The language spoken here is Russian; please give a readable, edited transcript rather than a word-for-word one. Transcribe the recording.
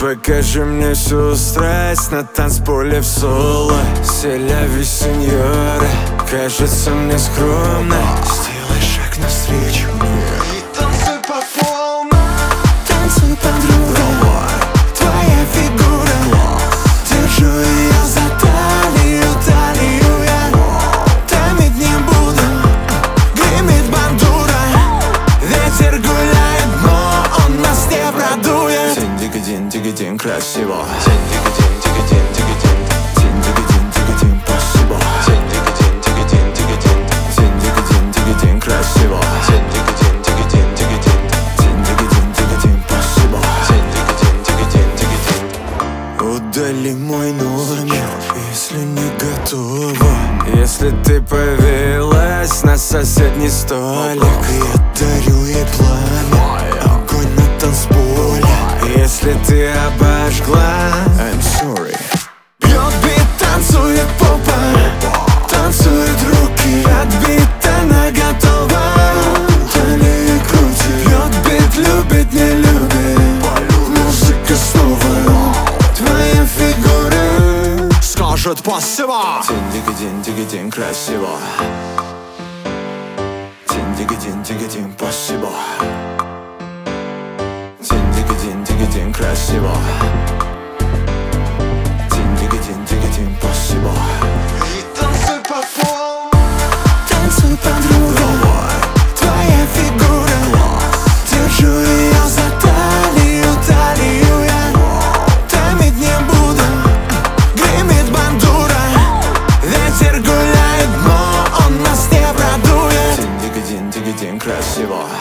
Покажи мне всю страсть на танцполе в соло. Селяви, сеньора, кажется мне скромно. Сделай шаг навстречу мне и танцуй по полной. Танцуй, подруга, твоя фигура. Держу ее за талию, талию я. Томить не буду, гремит бандура. Ветер гуляет, но он нас не продует. День, день, красиво. День, Спасибо. День, красиво. Спасибо. Удали мой номер, если не готова. Если ты повелась на соседний столик, я дарю ей пламя, огонь на танцполе. Если ты обожгла, I'm sorry. бьет бит, танцует попа, танцуют руки, отбит, она готова. Талия крутит, бьет бит, любит, не любит. Музыка снова, твоя фигура скажет спасибо. День, красиво. День, спасибо. День, красиво. День, спасибо. И танцуй по полной. Танцуй, подруга, твоя фигура. Держу ее за талию, талию я. Томить не буду, гремит бандура. Ветер гуляет, но он нас не продует. День, красиво.